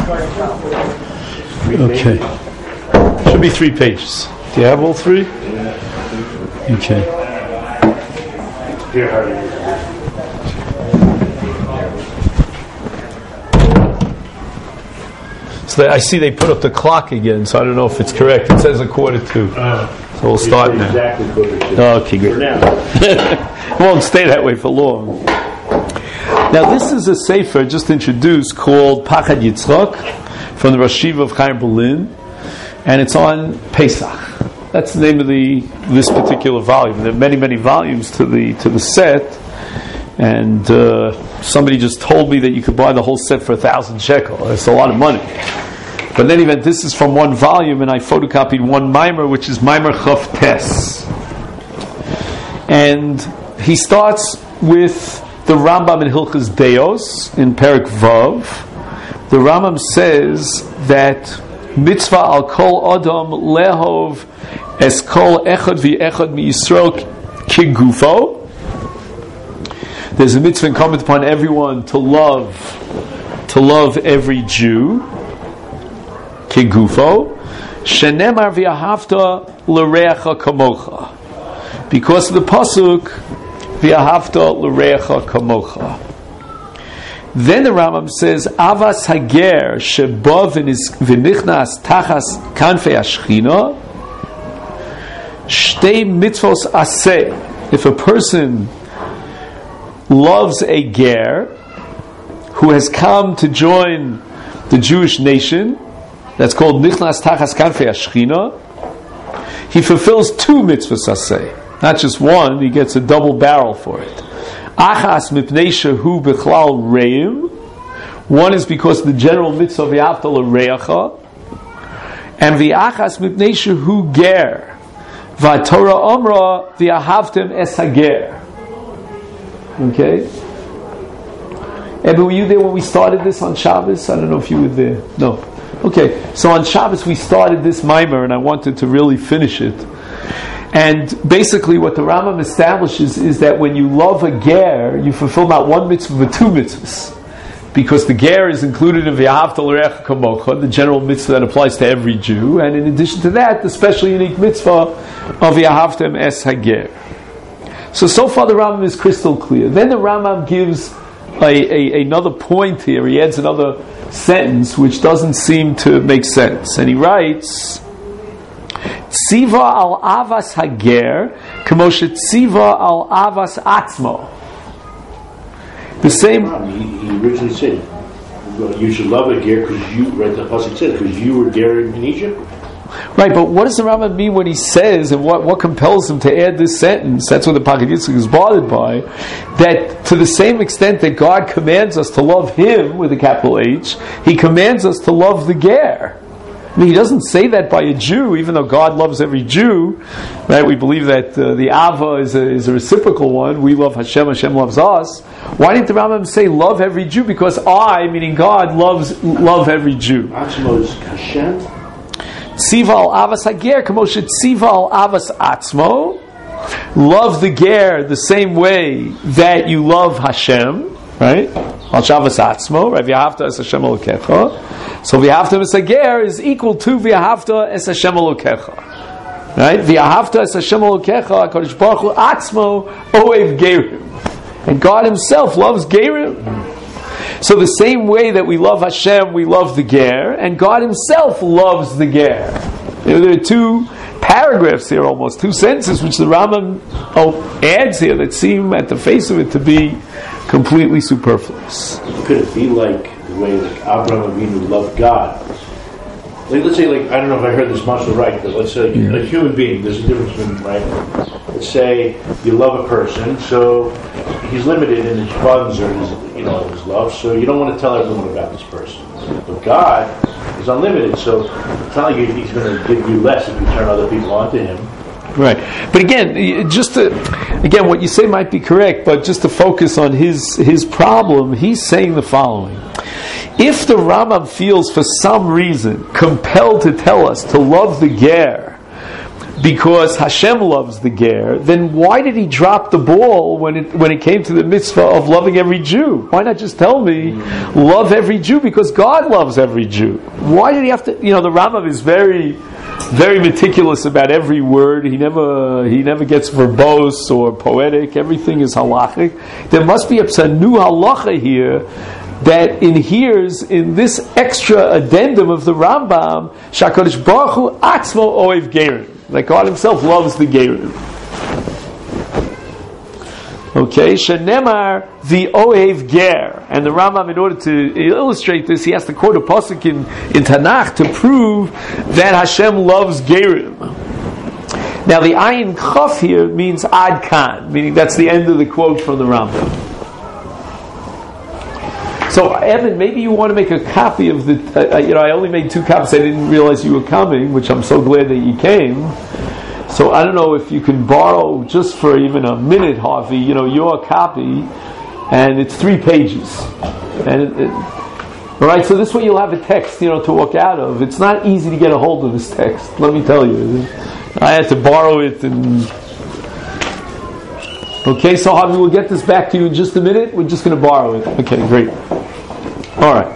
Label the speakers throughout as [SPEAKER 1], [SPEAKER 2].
[SPEAKER 1] Okay. Should be 3 pages. Do you have all 3? Okay. So I see they put up the clock again, so I don't know if it's correct. It says 1:45. So we'll start now. Okay, great. It won't stay that way for long. Now this is a sefer just introduced called Pachad Yitzchak from the Rosh Yeshiva of Chaim Berlin, and it's on Pesach. That's the name of this particular volume. There are many, many volumes to the set, and somebody just told me that you could buy the whole set for 1,000 shekel. It's a lot of money. But in any event, this is from one volume, and I photocopied one mimer, which is Mimer Chav Tes. And he starts with the Rambam in Hilchos Deos in Perek Vav. The Rambam says that mitzvah al kol adam lehov es kol echad v'echad mi Yisrael kigufo. There's a mitzvah incumbent upon everyone to love every Jew. Kigufo. Shenemar v'ahavta l'reacha kamocha. Because of the pasuk v'ahavta l'reacha kamocha. Then the Rambam says avas hager sheba v'nichnas tachas kanfei hashchina shtei mitzvos aseh. If a person loves a ger who has come to join the Jewish nation, that's called nichnas tachas kanfei hashchina, he fulfills 2 mitzvos aseh, not just one. He gets a double barrel for it. Achas mipnei shehu bichlal reim. One is because of the general mitzvah v'ahavta l'reacha, and v'achas mipnei shehu ger v'atorah omra v'ahavtem es hager. Okay. Ebbe, were you there when we started this on Shabbos? I don't know if you were there. No. Okay. So on Shabbos we started this mimer, and I wanted to really finish it. And basically what the Rambam establishes is that when you love a ger, you fulfill not 1 mitzvah but 2 mitzvahs. Because the ger is included in V'ahavta l'reacha kamocha, the general mitzvah that applies to every Jew, and in addition to that, the special unique mitzvah of V'ahavtem es hager. So far the Rambam is crystal clear. Then the Rambam gives another point here. He adds another sentence which doesn't seem to make sense. And he writes, Tziva al avas hager, kamo tziva al avas atzmo. The same.
[SPEAKER 2] He originally said, well, you should love a ger because you, right? The pasuk said because you were ger in Egypt.
[SPEAKER 1] Right, but what does the Rambam mean when he says, and what compels him to add this sentence? That's what the Pachad Yitzchak is bothered by. That to the same extent that God commands us to love Him with a capital H, He commands us to love the ger. I mean, he doesn't say that by a Jew, even though God loves every Jew. Right? We believe that the Ava is a reciprocal one. We love Hashem, Hashem loves us. Why didn't the Rambam say love every Jew? Because I, meaning God, love every Jew.
[SPEAKER 2] Atzmo is Hashem.
[SPEAKER 1] Tziva al avas hager, kamo tziva al avas atzmo. Love the ger the same way that you love Hashem. Right? Al shavas atzmo. Right? V'ahavta es Hashem elokecha. So v'ahavta es hager is equal to v'ahavta es Hashem elokecha. Right? V'ahavta es Hashem elokecha. HaKadosh Baruch Hu atzmo oev gerim. And God Himself loves gerim. So the same way that we love Hashem, we love the ger, and God Himself loves the ger. There are 2 paragraphs here, almost 2 sentences, which the Rambam adds here that seem, at the face of it, to be completely superfluous.
[SPEAKER 2] Could it be like the way Abraham Avinu loved God? Like, let's say, I don't know if I heard this mashal right, but let's say a human being. There's a difference between, right? Let's say you love a person, so he's limited in his funds or his love, so you don't want to tell everyone about this person. But God is unlimited, so it's not like He's going to give you less if you turn other people onto Him.
[SPEAKER 1] Right, but again, what you say might be correct, but just to focus on his problem, he's saying the following: if the Rambam feels for some reason compelled to tell us to love the ger because Hashem loves the ger, then why did he drop the ball when it came to the mitzvah of loving every Jew? Why not just tell me, love every Jew because God loves every Jew? Why did he have to? The Rambam is very, very meticulous about every word. He never gets verbose or poetic. Everything is halachic. There must be a new halacha here that inheres in this extra addendum of the Rambam, Shakadosh Baruch Hu Atzmo Oev Gerim, that God Himself loves the Gerim. Okay, Shenemar the Oev Ger, and the Rambam, in order to illustrate this, he has to quote a pasuk in Tanakh to prove that Hashem loves Gerim. Now, the Ayin Chaf here means Ad Kan, meaning that's the end of the quote from the Rambam. So, Evan, maybe you want to make a copy of the. I only made 2 copies. I didn't realize you were coming, which I'm so glad that you came. So, I don't know if you can borrow just for even a minute, Harvey. Your copy, and it's 3 pages. And all right. So this way you'll have a text, to walk out of. It's not easy to get a hold of this text. Let me tell you, I had to borrow it and. Okay, so Harvey, we'll get this back to you in just a minute. We're just going to borrow it. Okay, great. All right.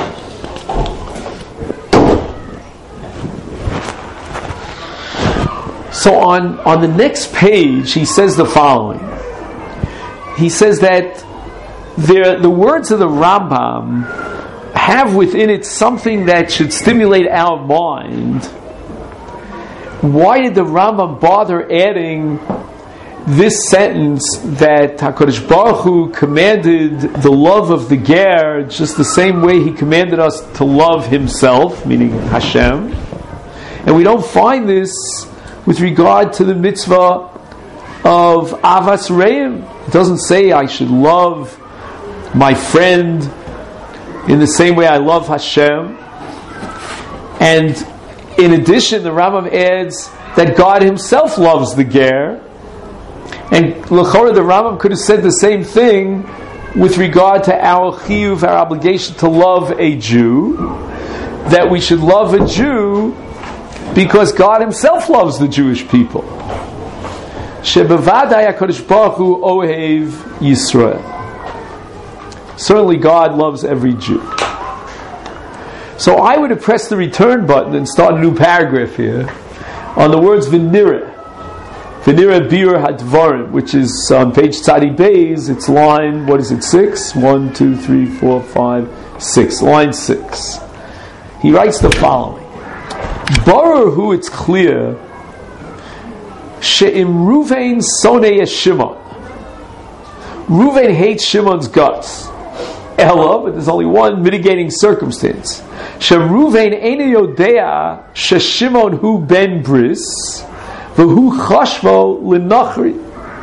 [SPEAKER 1] So on the next page, he says the following. He says that the words of the Rambam have within it something that should stimulate our mind. Why did the Rambam bother adding this sentence that HaKadosh Baruch Hu commanded the love of the ger just the same way He commanded us to love Himself, meaning Hashem, and we don't find this with regard to the mitzvah of Avas Reim? It doesn't say I should love my friend in the same way I love Hashem. And in addition, the Rambam adds that God Himself loves the ger. And l'chora, the Rambam could have said the same thing with regard to our chiyuv, our obligation to love a Jew, that we should love a Jew because God Himself loves the Jewish people. Shebevadai HaKadosh Baruch Hu Ohev Yisrael. Certainly God loves every Jew. So I would have pressed the return button and start a new paragraph here on the words V'nireh. V'nireh Bir HaDvarim, which is on page Tzadi Beis. It's line, 6? 1, 2, 3, 4, 5, 6. Line 6. He writes the following. Baruch Hu, it's clear, She'im Ruvain Sonei Shimon. Ruvain hates Shimon's guts. Ella, but there's only one mitigating circumstance. She'Ruvain Eino Yodea She'Shimon Hu Ben Bris V'Hu Chashvo L'Nachri.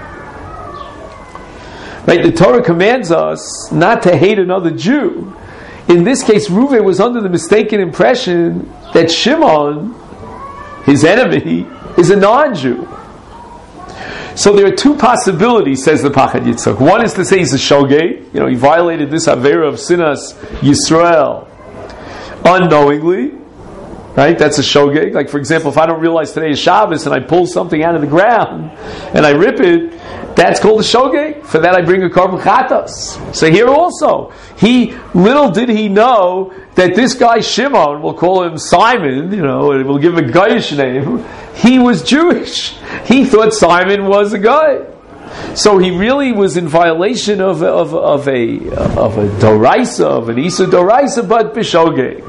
[SPEAKER 1] Right, the Torah commands us not to hate another Jew. In this case, Reuven was under the mistaken impression that Shimon, his enemy, is a non-Jew. So there are 2 possibilities, says the Pachad Yitzchak. One is to say he's a shogeg, he violated this Avera of Sinas Yisrael unknowingly, right? That's a shogeg. Like, for example, if I don't realize today is Shabbos and I pull something out of the ground and I rip it, that's called a shogeg. For that I bring a korban chatas. So here also, little did he know that this guy Shimon, we'll call him Simon, and we'll give him a Goyish name, he was Jewish. He thought Simon was a guy. So he really was in violation of a doraisa, of an Isa doraisa, but b'shogeg.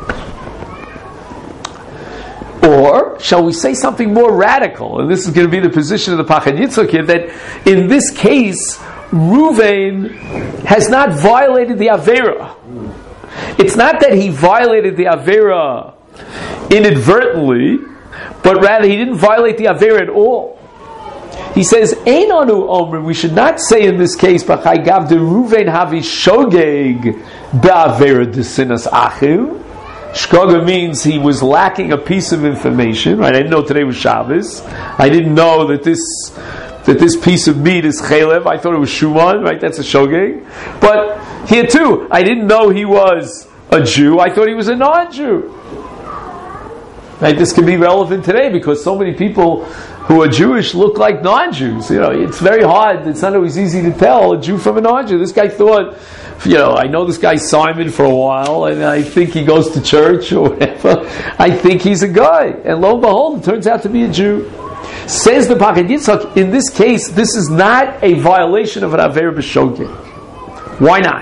[SPEAKER 1] Or, shall we say something more radical? And this is going to be the position of the Pachad Yitzchak here, that in this case, Reuven has not violated the Avera. It's not that he violated the Avera inadvertently, but rather he didn't violate the Avera at all. He says, Ein anu omrim, we should not say in this case, B'chai gav de Reuven havi shogeg be'avera de sinas achiv. Shkoga means he was lacking a piece of information, right? I didn't know today was Shabbos. I didn't know that this piece of meat is chalev. I thought it was shuman, right? That's a shogeg. But here too, I didn't know he was a Jew. I thought he was a non-Jew. Right? This can be relevant today because so many people who are Jewish look like non-Jews. It's very hard. It's not always easy to tell a Jew from a non-Jew. This guy thought, I know this guy Simon for a while, and I think he goes to church or whatever. I think he's a guy, and lo and behold, it turns out to be a Jew. Says the Pachad Yitzchak, in this case, this is not a violation of an Aver B'Shogeg. Why not?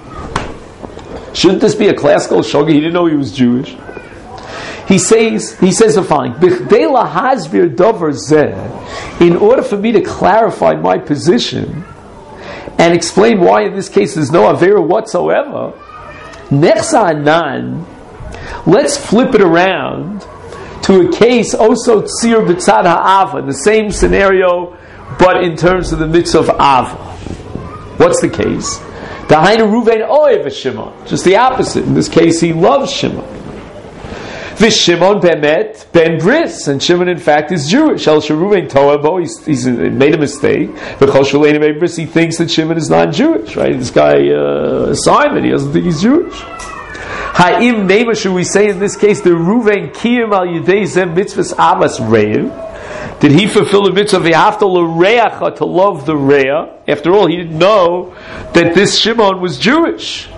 [SPEAKER 1] Shouldn't this be a classical Shogeg? He didn't know he was Jewish. He says the following: "B'chdei lahasvir davar zeh," in order for me to clarify my position and explain why in this case there's no avera whatsoever, nechsa anan, let's flip it around to a case also tzir b'tzad ha'ava, the same scenario, but in terms of the mitzvah of ava. What's the case? Dahainu Ruvain oev Shimon, just the opposite. In this case, he loves Shimon. V'Shimon bemet ben bris, and Shimon in fact is Jewish. El Sheruven toabo, he's made a mistake. V'chol shulein ben bris, he thinks that Shimon is not Jewish. Right? This guy Simon, he doesn't think he's Jewish. Ha'im nema, should we say in this case the Ruven kiyim al yidei zem mitzvahs avas reiv? Did he fulfill the mitzvah of v'hafta l'reacha, to love the rea? After all, he didn't know that this Shimon was Jewish.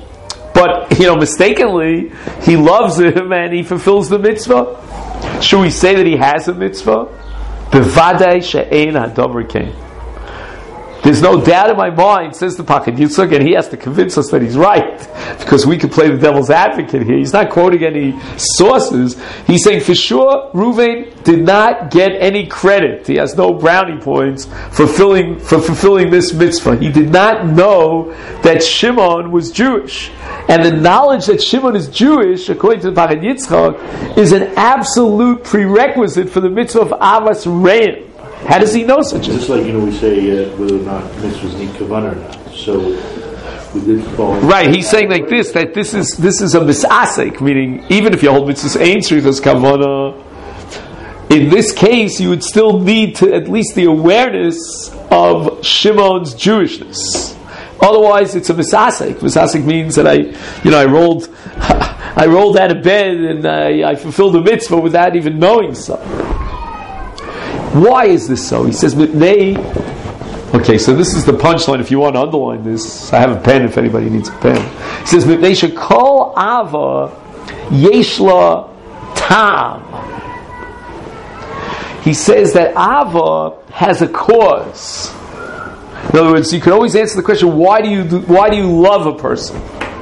[SPEAKER 1] But, mistakenly, he loves him and he fulfills the mitzvah. Should we say that he has a mitzvah? B'vadai she'ein hadavar kain. There's no doubt in my mind, says the Pachad Yitzchak, and he has to convince us that he's right, because we can play the devil's advocate here. He's not quoting any sources. He's saying, for sure, Ruvain did not get any credit. He has no brownie points for fulfilling this mitzvah. He did not know that Shimon was Jewish. And the knowledge that Shimon is Jewish, according to the Pachad Yitzchak, is an absolute prerequisite for the mitzvah of Avas Reim. How does he know such a thing?
[SPEAKER 2] Just like, we say whether or not mitzvahs need kavanah or not. So, we did fall.
[SPEAKER 1] Right, he's saying like this, that this is a misasek, meaning, even if you hold mitzvahs ain't shrichas kavanah, in this case, you would still need to at least the awareness of Shimon's Jewishness. Otherwise, it's a misasek. Misasek means that I rolled out of bed and I fulfilled the mitzvah without even knowing so. Why is this so? He says, okay, so this is the punchline. If you want to underline this, I have a pen if anybody needs a pen. He says, they should call Ava Yeshla Tam. He says that Ava has a cause. In other words, you can always answer the question, why do you love a person?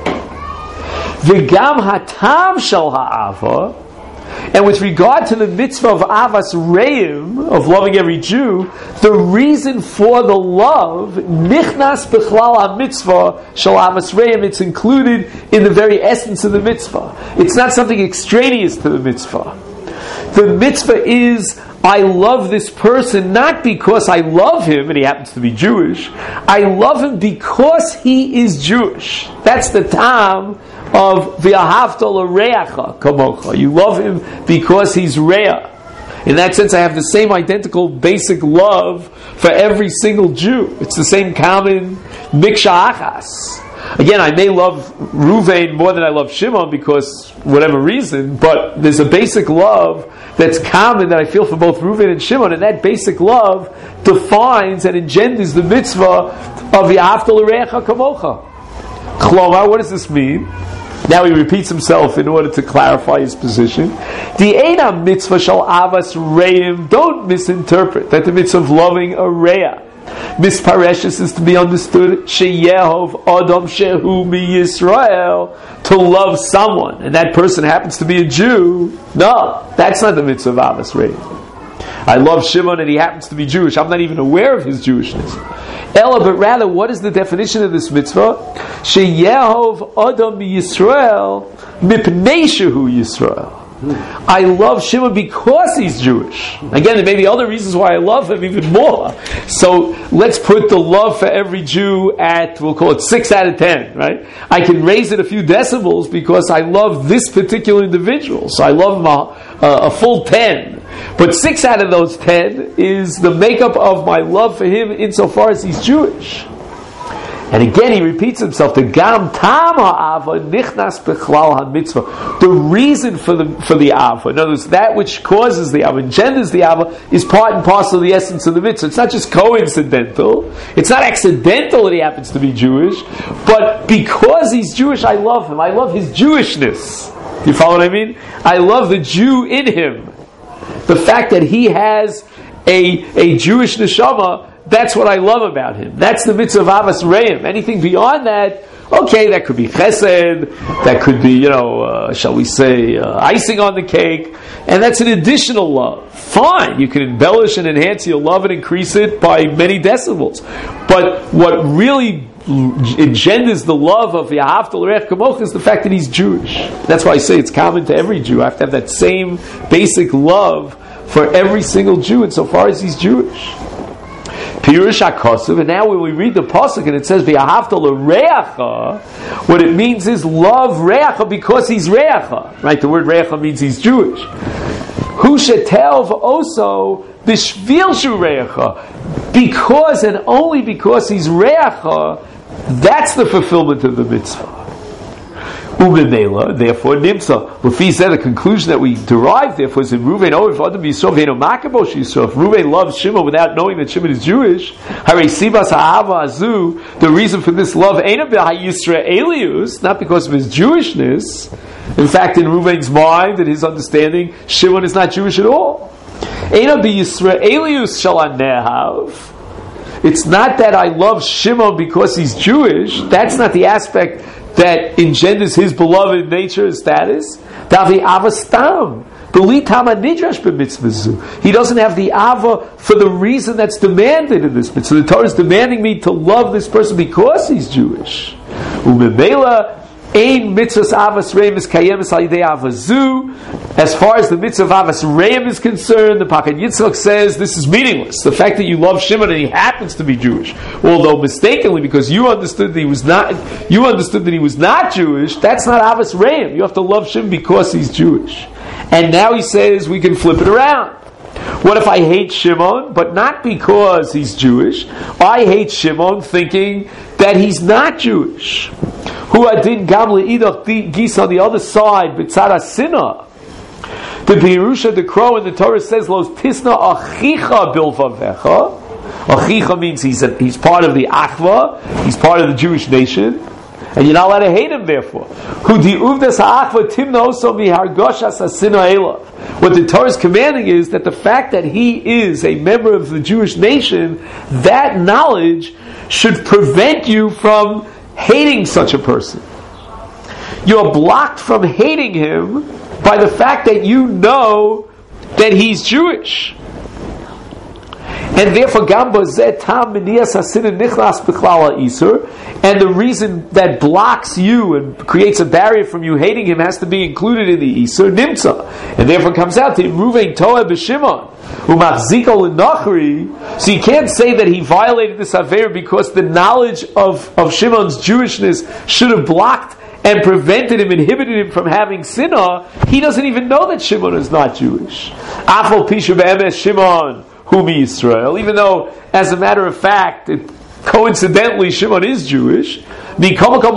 [SPEAKER 1] V'gam hatam shel ha'ava. And with regard to the mitzvah of Avas Reim, of loving every Jew, the reason for the love, Nichnas B'chlal HaMitzvah Shel Avas Reim, it's included in the very essence of the mitzvah. It's not something extraneous to the mitzvah. The mitzvah is, I love this person not because I love him and he happens to be Jewish. I love him because he is Jewish. That's the tam of v'ahavta l'reacha kamocha. You love him because he's rea. In that sense, I have the same identical basic love for every single Jew. It's the same common miksha achas. Again, I may love Ruvain more than I love Shimon because whatever reason, but there's a basic love that's common that I feel for both Ruvain and Shimon, and that basic love defines and engenders the mitzvah of v'ahavta l'reacha kamocha. Chlomar, what does this mean? Now he repeats himself in order to clarify his position. The Eina mitzvah shal avas reim, don't misinterpret that the mitzvah of loving a rea. Mispareshes is to be understood sheyehov adam shehu mi Yisrael, to love someone, and that person happens to be a Jew. No, that's not the mitzvah of avas reim. I love Shimon and he happens to be Jewish. I'm not even aware of his Jewishness. Ella, but rather, what is the definition of this mitzvah? Sheyehov adam Yisrael mipnei shehu Yisrael. I love Shimon because he's Jewish. Again, there may be other reasons why I love him even more. So let's put the love for every Jew at, we'll call it 6 out of 10, right? I can raise it a few decibels because I love this particular individual. So I love him a full 10. But 6 out of those 10 is the makeup of my love for him insofar as he's Jewish. And again, he repeats himself. The gam tam ha'ava nichnas bechlal ha'mitzvah. The reason for the ava, in other words, that which causes the ava, engenders the ava, is part and parcel of the essence of the mitzvah. It's not just coincidental. It's not accidental that he happens to be Jewish, but because he's Jewish, I love him. I love his Jewishness. You follow what I mean? I love the Jew in him. The fact that he has a Jewish neshama, that's what I love about him. That's the mitzvah of Avas Reim. Anything beyond that, okay, that could be chesed, that could be, shall we say, icing on the cake, and that's an additional love. Fine, you can embellish and enhance your love and increase it by many decibels. But what really engenders the love of Yahavta L'Reich Kamocha is the fact that he's Jewish. That's why I say it's common to every Jew. I have to have that same basic love for every single Jew insofar as he's Jewish. Pirush HaKosuv, and now when we read the pasuk and it says V'ahavta l'reacha, what it means is love reacha because he's reacha. Right? The word reacha means he's Jewish. Hu shetel v'oso b'shvil shu reacha, because and only because he's reacha, that's the fulfillment of the mitzvah. Umemela, therefore, nimsa. Lefi said the conclusion that we derived, therefore, is in Reuven. Oh, if Adam Yisrael ve'eno makabosh Yisrael, if Reuven loves Shimon without knowing that Shimon is Jewish, Harei sibas ha'ava azu. The reason for this love ain't about Yisraelius, not because of his Jewishness. In fact, in Reuven's mind and his understanding, Shimon is not Jewish at all. Eina b'Yisraelius shall anehav. It's not that I love Shimon because he's Jewish. That's not the aspect that engenders his beloved nature and status. Davi avastam. He doesn't have the ava for the reason that's demanded in this mitzvah. So the Torah is demanding me to love this person because he's Jewish. Umemela ein mitzvahs avas reim is kayemes al yidei avazu. As far as the mitzvah of avas reim is concerned, the Pakad Yitzchak says this is meaningless. The fact that you love Shimon and he happens to be Jewish, although mistakenly because you understood that he was not Jewish, that's not avas reim. You have to love Shimon because he's Jewish. And now he says we can flip it around. What if I hate Shimon, but not because he's Jewish? I hate Shimon thinking that he's not Jewish. Who adin gam leidach gis on the other side, b'tzad sinah. The Pirusha, the crow in the Torah says, Los tisna achicha bilvavecha. Achicha means he's part of the Achva, he's part of the Jewish nation, and you're not allowed to hate him therefore. What the Torah is commanding is that the fact that he is a member of the Jewish nation, that knowledge should prevent you from hating such a person. You're blocked from hating him by the fact that you know that he's Jewish. And therefore, and the reason that blocks you and creates a barrier from you hating him has to be included in the Isur Nimtza. And therefore comes out to Reuven Toeh b'Shimon. So you can't say that he violated this Aveira because the knowledge of Shimon's Jewishness should have blocked and prevented him, inhibited him from having sinah. He doesn't even know that Shimon is not Jewish. Afal Pisha be'emes Shimon Humi Yisrael, even though, as a matter of fact, coincidentally Shimon is Jewish. It's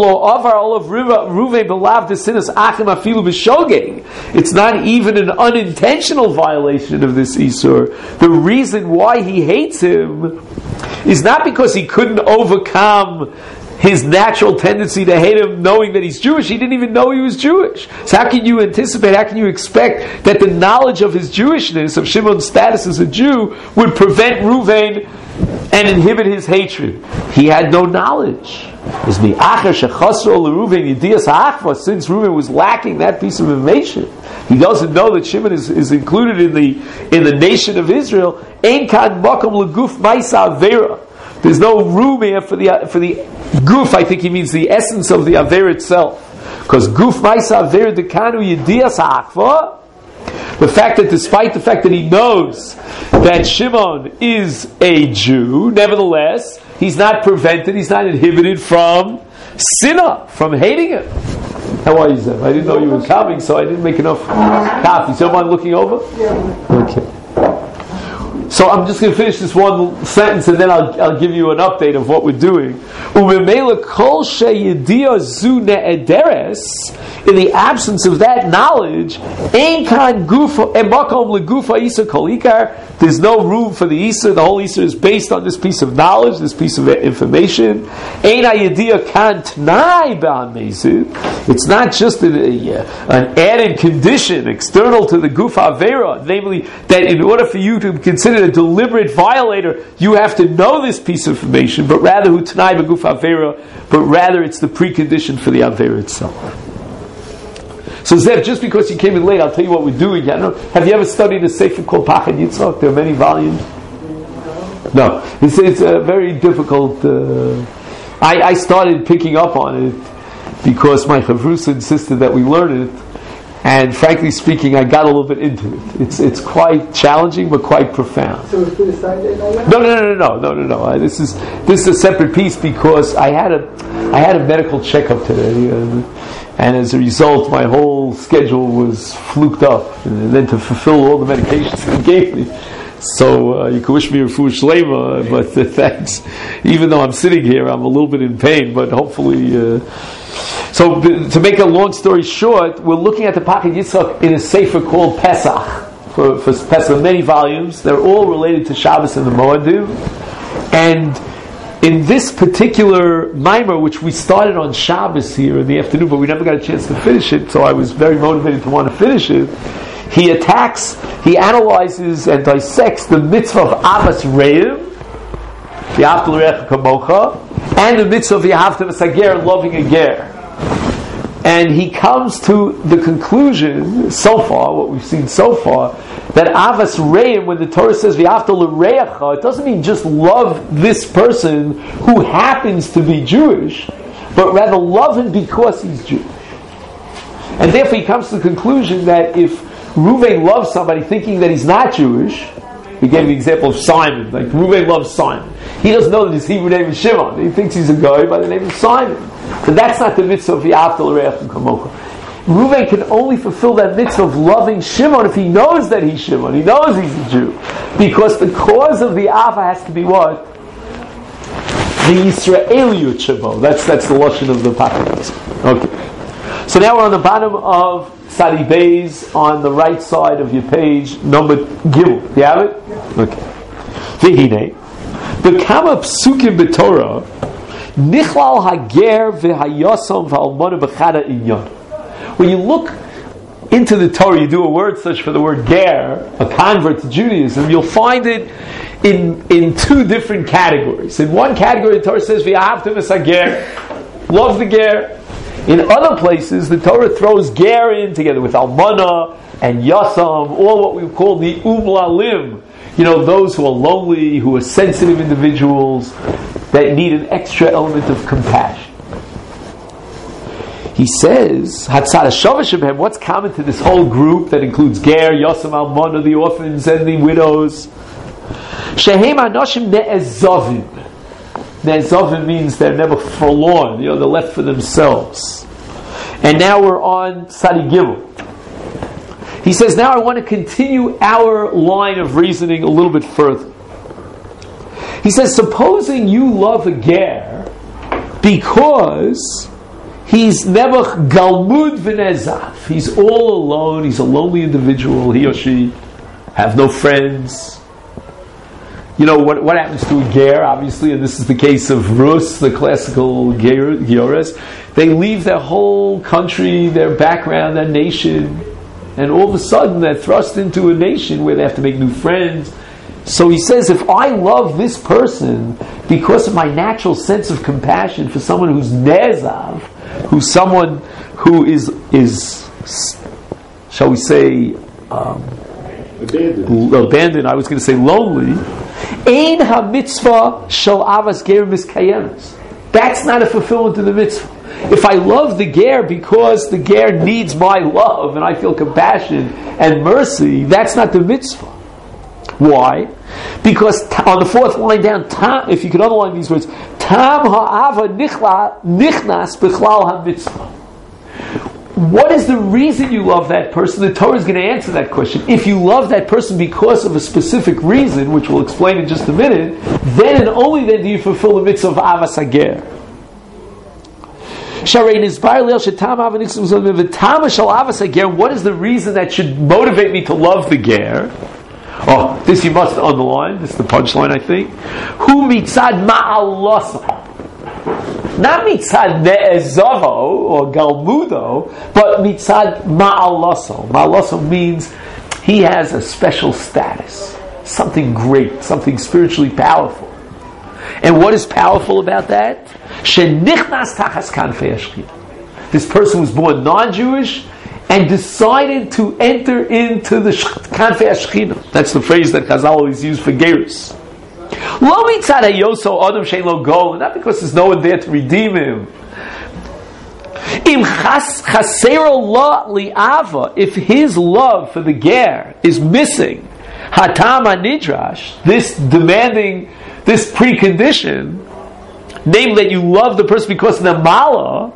[SPEAKER 1] not even an unintentional violation of this Isur. The reason why he hates him is not because he couldn't overcome his natural tendency to hate him knowing that he's Jewish. He didn't even know he was Jewish. So how can you anticipate, how can you expect that the knowledge of his Jewishness, of Shimon's status as a Jew, would prevent Reuven and inhibit his hatred? He had no knowledge. Since Reuven was lacking that piece of information, he doesn't know that Shimon is included in the nation of Israel. There's no room here for the guf. I think he means the essence of the aver itself, because guf ma'isa aver dekanu yedias ha'achva. The fact that despite the fact that he knows that Shimon is a Jew, nevertheless he's not prevented, he's not inhibited from sinah, from hating him. How are you, Zev? I didn't know you were coming, so I didn't make enough coffee. Someone looking over? Yeah. Okay. So I'm just going to finish this one sentence and then I'll give you an update of what we're doing. In the absence of that knowledge, there's no room for the Isa. The whole Isa is based on this piece of knowledge, this piece of information. It's not just an added condition external to the Gufa Avera, namely that in order for you to consider a deliberate violator, you have to know this piece of information, but rather it's the precondition for the Avera itself. So Zev, just because you came in late, I'll tell you what we're doing. Have you ever studied a sefer called Pachad Yitzchak? There are many volumes. No, it's a very difficult. I started picking up on it because my chavrusa insisted that we learn it, and frankly speaking, I got a little bit into it. It's quite challenging, but quite profound.
[SPEAKER 3] So it's put aside there now?
[SPEAKER 1] No. This is a separate piece because I had a medical checkup today, and as a result, my whole schedule was fluked up, and then to fulfill all the medications they gave me. So you can wish me a foolish shlema, but thanks. Even though I'm sitting here, I'm a little bit in pain, but hopefully. So to make a long story short, we're looking at the Pachad Yitzchak in a sefer called Pesach. For Pesach, many volumes. They're all related to Shabbos and the Moedim. And in this particular mimer, which we started on Shabbos here in the afternoon, but we never got a chance to finish it, so I was very motivated to want to finish it. He analyzes and dissects the mitzvah of Avas Re'im, V'ahavta l'reacha kamocha, and the mitzvah of V'ahavta v'sager, loving a ger. And he comes to the conclusion, so far, what we've seen so far, that Avas Re'im, when the Torah says V'ahavta l'reacha, it doesn't mean just love this person who happens to be Jewish, but rather love him because he's Jewish. And therefore he comes to the conclusion that if Reuven loves somebody thinking that he's not Jewish, he gave the example of Simon, like Reuven loves Simon. He doesn't know that his Hebrew name is Shimon. He thinks he's a guy by the name of Simon. So that's not the mitzvah of V'ahavta l'reacha kamocha. Reuven can only fulfill that mitzvah of loving Shimon if he knows that he's Shimon. He knows he's a Jew. Because the cause of the Ava has to be what? The Yisraeliyut Shebo. That's the lashon of the Pachad. Okay. So now we're on the bottom of Sadi Beis on the right side of your page, number Gimel. You have it? Okay. V'hinei. B'kama psukim b'Torah nichlal hager v'hayosam v'almona b'chada inyon. When you look into the Torah, you do a word search for the word ger, a convert to Judaism, you'll find it in two different categories. In one category, the Torah says v'ahavta v'sager, love the ger. In other places, the Torah throws ger in together with almana and yasam, all what we call the umlalim. Those who are lonely, who are sensitive individuals that need an extra element of compassion. He says, Hatzara Shavashabhem, what's common to this whole group that includes ger, yasam, almana, the orphans and the widows? Shehem anoshim ne'ezovim. Ne'ezovim means they're never forlorn, they're left for themselves. And now we're on Sadi Gimel. He says, now I want to continue our line of reasoning a little bit further. He says, supposing you love a ger because he's never galmud v'nezav. He's all alone, he's a lonely individual, he or she have no friends. What happens to a ger, obviously, and this is the case of Rus, the classical Giores. They leave their whole country, their background, their nation, and all of a sudden they're thrust into a nation where they have to make new friends. So he says, if I love this person because of my natural sense of compassion for someone who's nezav, who's someone who is shall we say, abandoned, I was going to say lonely, ein ha-mitzvah shel avas ger miskayemes. That's not a fulfillment of the mitzvah. If I love the ger because the ger needs my love and I feel compassion and mercy, that's not the mitzvah. Why? Because on the fourth line down, if you could underline these words, tam ha'ava nichnas b'chlal ha-mitzvah. what is the reason you love that person? The Torah is going to answer that question. If you love that person because of a specific reason, which we'll explain in just a minute, then and only then do you fulfill the mitzvah of Avas Hager. What is the reason that should motivate me to love the ger? Oh, this you must underline. This is the punchline, I think. Hu mitzad ma'aloso. Not mitzad ne'ezavo or galmudo, but mitzad ma'aloso. Ma'aloso means he has a special status. Something great, something spiritually powerful. And what is powerful about that? Shenichnas tachas kanfei hashchina. This person was born non-Jewish and decided to enter into the kanfei hashchina. That's the phrase that Chazal always use for gerus. Lo mitzad hayoso adam shein lo gol, not because there's no one there to redeem him. Im chasero la li'ava, if his love for the ger is missing, hatam hanidrash, this demanding, this precondition, namely that you love the person because of the mala,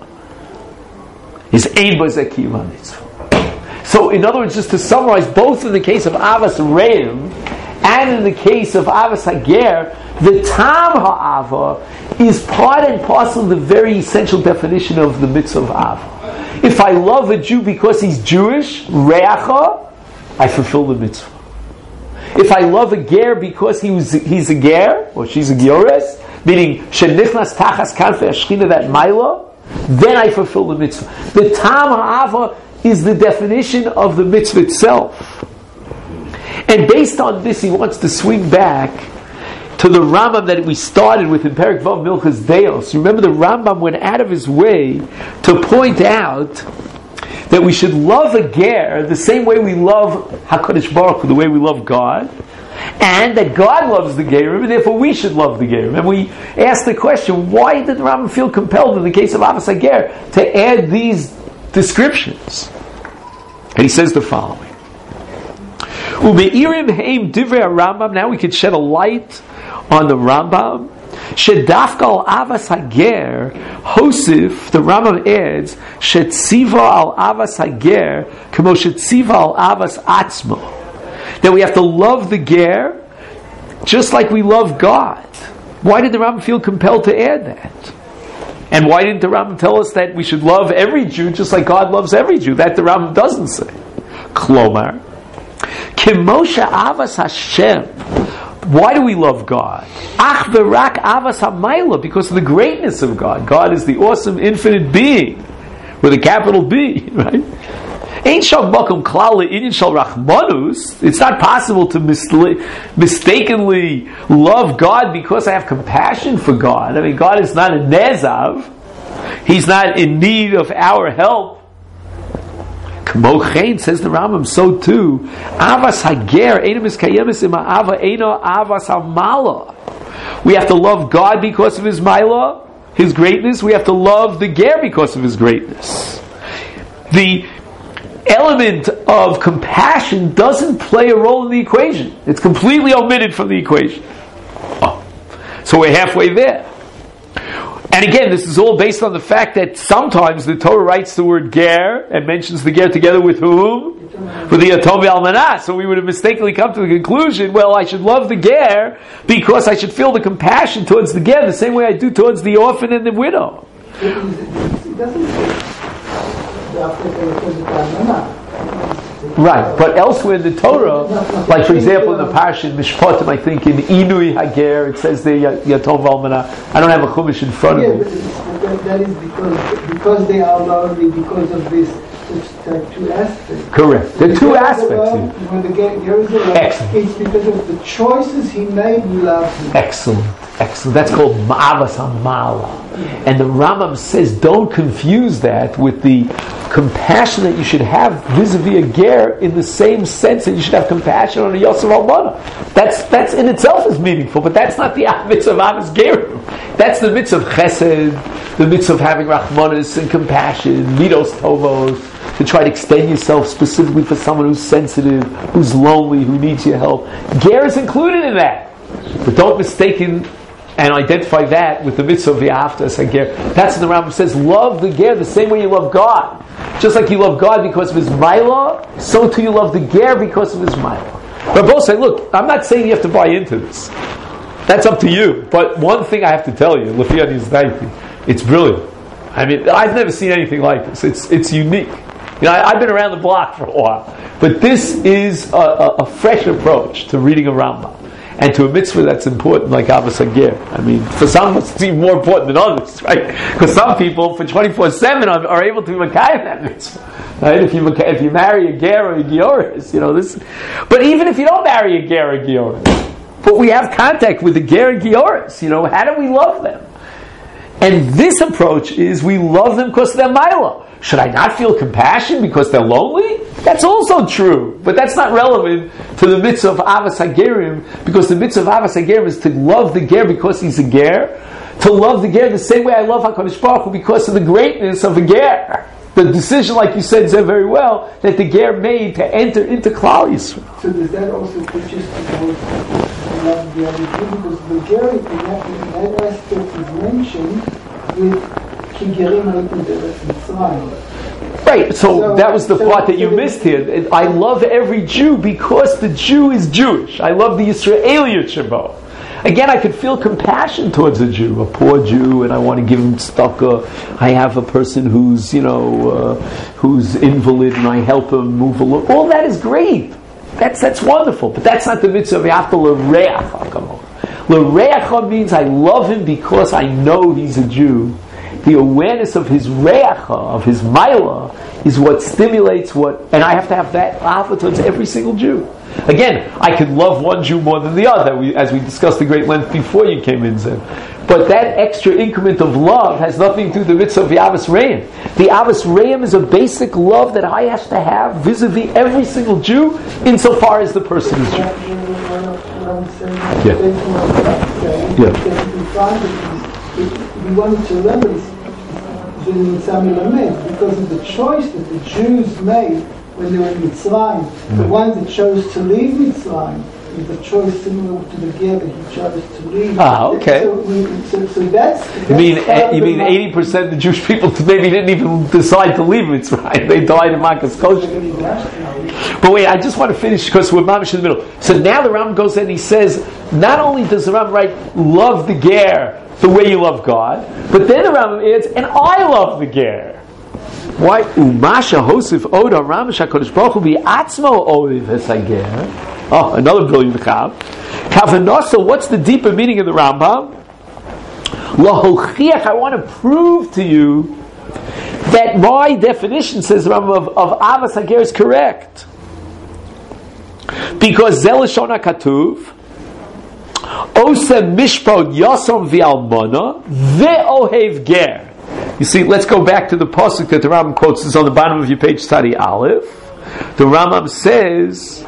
[SPEAKER 1] is ein b'zekiyum mitzvah. So, in other words, just to summarize, both in the case of Avas Reim and in the case of Avas Hager, the Tam Ha'ava is part and parcel of the very essential definition of the mitzvah of Ava. If I love a Jew because he's Jewish, Reacha, I fulfill the mitzvah. If I love a ger because he's a ger, or she's a giores, meaning shenichnas tachas kanfei hashchina, that maila, then I fulfill the mitzvah. The tam ha'ava is the definition of the mitzvah itself. And based on this, he wants to swing back to the Rambam that we started with in Perek Vav Milchas Deos. Remember, the Rambam went out of his way to point out that we should love a ger the same way we love HaKadosh Baruch Hu, the way we love God, and that God loves the ger, and therefore we should love the ger. And we asked the question, why did the Rambam feel compelled in the case of Avas Hager to add these descriptions? And he says the following. Ume'irim heim divrei Rambam. Now we could shed a light on the Rambam. Shedafka al Avas Hager Hosif, the Rambam adds, Shetziva al Avas Hager Kamo Shetziva al Avas Atzmo. That we have to love the ger just like we love God. Why did the Rambam feel compelled to add that? And why didn't the Rambam tell us that we should love every Jew just like God loves every Jew? That the Rambam doesn't say. Klomar Kimosha Avas Hashem. Why do we love God? Ach v'rak avas hamayla, because of the greatness of God. God is the awesome, infinite being with a capital B, right? Ein shal makom klal le'inyan shal rachmanus. It's not possible to mistakenly love God because I have compassion for God. I mean, God is not a nezav. He's not in need of our help. K'mochein, says the Rambam, so too, Avas Hager, Eino miskayemis ima Ava, Eino Avas Hamala. We have to love God because of His Maila, His greatness. We have to love the Ger because of His greatness. The element of compassion doesn't play a role in the equation. It's completely omitted from the equation. Oh. So we're halfway there. And again, this is all based on the fact that sometimes the Torah writes the word ger and mentions the ger together with whom? With the Yatom V'Almanah. So we would have mistakenly come to the conclusion, well, I should love the ger because I should feel the compassion towards the ger the same way I do towards the orphan and the widow.
[SPEAKER 3] It doesn't say
[SPEAKER 1] Right, but elsewhere in the Torah, like for example in the Parsha in Mishpatim, I think in Inui Hager, it says the Yatom V'Almanah. I don't have a chumash in front of me.
[SPEAKER 3] But that is because they are lonely because of this two aspects.
[SPEAKER 1] Correct. There are two aspects here.
[SPEAKER 3] When the ger is alone, it's because of the choices he made. We love him.
[SPEAKER 1] Excellent. That's called Ma'avas HaMala. And the Rambam says, don't confuse that with the compassion that you should have vis-a-vis a ger in the same sense that you should have compassion on a Yosef Almana. That's in itself is meaningful, but that's not the mitzvah of Avas Gerim. That's the mitzvah of Chesed, the mitzvah of having Rachmanis and compassion, Midos Tovos, to try to extend yourself specifically for someone who's sensitive, who's lonely, who needs your help. Ger is included in that. But don't mistake and identify that with the mitzvah of v'ahavta es hager. That's what the Rambam says. Love the ger the same way you love God. Just like you love God because of His Maila, so too you love the ger because of His Maila. But both say, look, I'm not saying you have to buy into this. That's up to you. But one thing I have to tell you, it's brilliant. I mean, I've never seen anything like this. It's unique. You know, I've been around the block for a while. But this is a fresh approach to reading a Rambam. And to a mitzvah that's important, like Avos Hager. I mean, for some it's even more important than others, right? Because some people, for 24/7, are able to be Makayim that mitzvah. Right? If you marry a ger or a gioris, you know this. But even if you don't marry a ger or a gioris, but we have contact with the ger and gioris, you know, how do we love them? And this approach is we love them because of their Maila. Should I not feel compassion because they're lonely? That's also true, but that's not relevant to the mitzvah of Avos Hagerim, because the mitzvah of Avos Hagerim is to love the ger because he's a ger, to love the ger the same way I love HaKadosh Baruch Hu because of the greatness of a ger. The decision, like you said very well, that the ger made to enter into Klal Yisrael.
[SPEAKER 3] So does that also teach us to love the other Jew? Because the ger in that aspect is mentioned with Kigerim Hayim Be'eretz Mitzrayim.
[SPEAKER 1] Right, so that was the part that you missed here. I love every Jew because the Jew is Jewish. I love the Yisraeliyut Shebo. Again, I could feel compassion towards a Jew, a poor Jew, and I want to give him tzedakah. I have a person who's, who's invalid, and I help him move along. All that is great. That's wonderful. But that's not the mitzvah of Yafta L'Reach. L'Reach means I love him because I know he's a Jew. The awareness of his reacha, of his maila, is what stimulates and I have to have that ahava towards every single Jew. Again, I could love one Jew more than the other, as we discussed the great length before you came in, Zev. But that extra increment of love has nothing to do with the mitzvah of the Avos Reim. The Avos Reim is a basic love that I have to have vis-a-vis every single Jew, insofar as the person is Jewish.
[SPEAKER 3] We wanted to remember this because of the choice that the Jews made when they were in Mitzrayim. The ones that chose to leave Mitzrayim is the choice similar to the ger that he chose to leave.
[SPEAKER 1] Okay.
[SPEAKER 3] So that's
[SPEAKER 1] you mean 80% of the Jewish people maybe didn't even decide to leave Mitzrayim. They died in Makas Kosher. But wait, I just want to finish because we're mamish in the middle. So now the Rambam goes in and he says, not only does the Rambam write, love the ger the way you love God, but then the Rambam adds, and I love the ger. Why? Umasha hosif oda Ramash HaKadosh Baruch Hu bi'atzmo oliv hasager. Oh, another brilliant chav. Kavanasa, what's the deeper meaning of the Rambam? Lahochiach, I want to prove to you that my definition, says the Rambam, of Avos Hager is correct. Because Zelashon HaKatuv, Ose mishpot yasom v'almona ve'ohev ger. You see, let's go back to the pasuk that the Rambam quotes. It's on the bottom of your page, Tzadi Aleph. The Rambam says,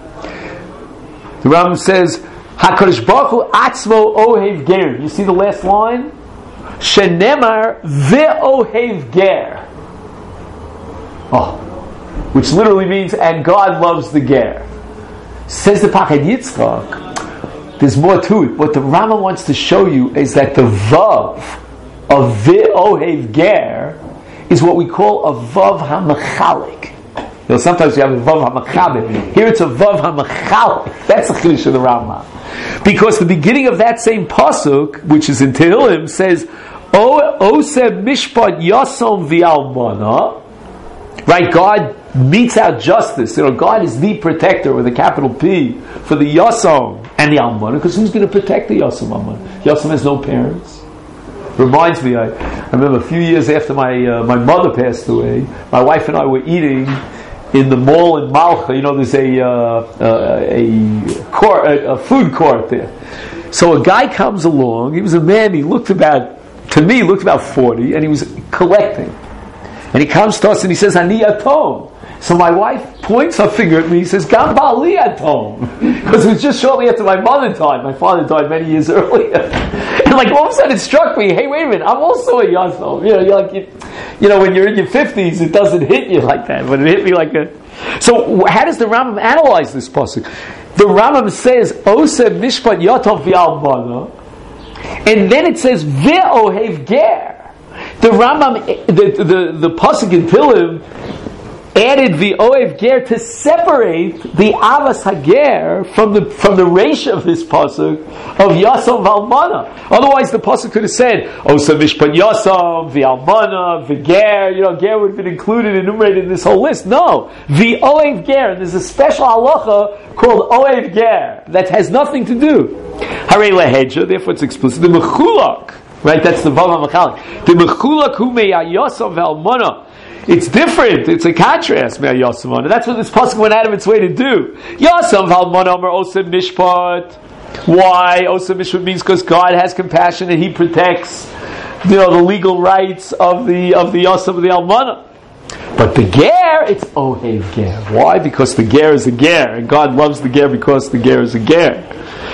[SPEAKER 1] HaKadosh Baruch Hu atzmo ohev ger. You see the last line? Shenemar ve'ohev ger. Oh, which literally means, and God loves the ger. Says the Pachad Yitzchak, there's more to it. What the Rambam wants to show you is that the vav of ve'ohev ger is what we call a vav hamachalik. You know, sometimes you have a vav hamachabit. Here it's a vav hamachalik. That's the chiddush of the Rambam. Because the beginning of that same pasuk, which is in Tehillim, says, Ose mishpat yasom v'almana. Right, God metes out justice. You know, God is the protector with a capital P for the Yasom and the Almana, because who's going to protect the Yasom Almana? Yasom has no parents. Reminds me, I remember a few years after my mother passed away, my wife and I were eating in the mall in Malcha. You know, there's a food court there. So a guy comes along. He was a man. He looked about 40, and he was collecting. And he comes to us and he says, Ani Atom. So my wife points her finger at me. He says, Gamba Ali Atom. Because it was just shortly after my mother died. My father died many years earlier. And like all of a sudden it struck me, hey, wait a minute, I'm also a Yasom. You know, when you're in your 50s, it doesn't hit you like that. But it hit me like a... So how does the Rambam analyze this pasuk? The Rambam says, Ose Mishpat Yatov V'Almana. And then it says ve'ohev ger. The Rambam, the pasuk in Pilim added the Ohev Ger to separate the Avas Hager from the reisha of this pasuk of Yasam v'Almana. Otherwise, the pasuk could have said Osa Mishpat Yasam v'Almana v'Ger. Ger would have been included, enumerated in this whole list. No, the Ohev Ger. And there's a special halacha called Ohev Ger that has nothing to do. Harei leheja. Therefore, it's explicit. The mechulak, right? That's the vav hamachalik. The mechulak hu me'Yasam v'Almana. It's different. It's a contrast, Me'ah Yasam. And that's what this pasuk went out of its way to do. Yasam v'Almana Omer Osem Mishpat. Why? Osem Mishpat means because God has compassion and He protects, the legal rights of the Yasam of the Almana. But the Ger, it's Ohev Ger. Why? Because the Ger is a Ger, and God loves the Ger because the Ger is a Ger.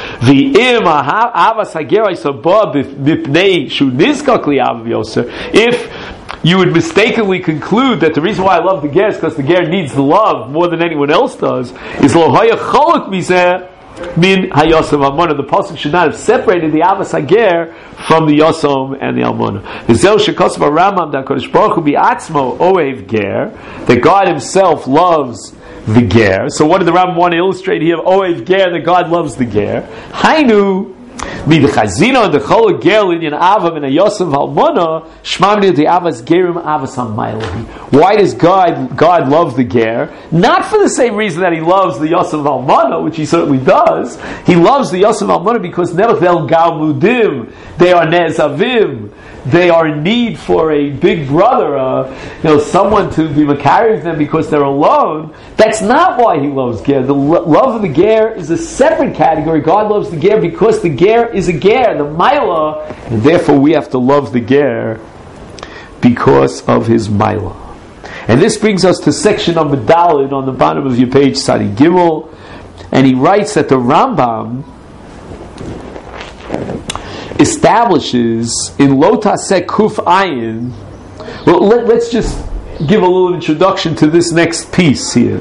[SPEAKER 1] If you would mistakenly conclude that the reason why I love the ger is because the ger needs the love more than anyone else does, is lo haya cholok mizeh min hayosam almana. The pasuk should not have separated the avas hager from the yosam and the almana. V'zeu shekosov Rambam da Kodesh Baruch Hu bi'atzmo ohev ger, that God Himself loves the ger. So what did the Rambam want to illustrate here? Ohev ger, that God loves the ger. Hainu midchazino the chol ger linyan ava min hayosam v'almana shmamni the avas gerim avas hamaylahi. Why does God love the ger? Not for the same reason that He loves the yosam v'almana, which He certainly does. He loves the yosam v'almana because ne'el galmudim, they are ne'ezavim. They are in need for a big brother, someone to be makariv them because they're alone. That's not why He loves ger. The love of the ger is a separate category. God loves the ger because the ger is a ger, the maila, and therefore we have to love the ger because of his maila. And this brings us to section number Daled on the bottom of your page, Sadi Gimel, and he writes that the Rambam establishes in Lo Taseh Kuf Ayin. Well, let's just give a little introduction to this next piece here.